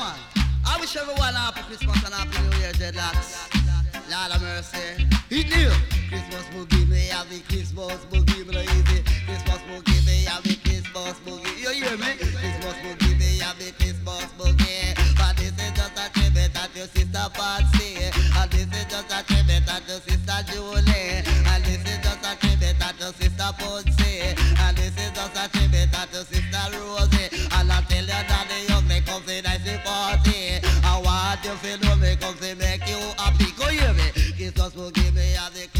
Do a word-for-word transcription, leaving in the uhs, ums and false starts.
man. I wish everyone a happy Christmas and happy New Year, dreadlocks. Lord of mercy. Hit new. Christmas boogie, me have the Christmas boogie, me no easy. Christmas boogie, me have the Christmas boogie. You hear me? Christmas boogie, me have the Christmas boogie. But this is just a tribute at your sister Patsy. And this is just a tribute at your sister Julie. And this is just a tribute at your sister Pussy. And this is just a tribute at your sister Rosie. And I tell you that the young me come say nice party. I want you feel no me come say make you happy. Go hear me. Christmas will give me a the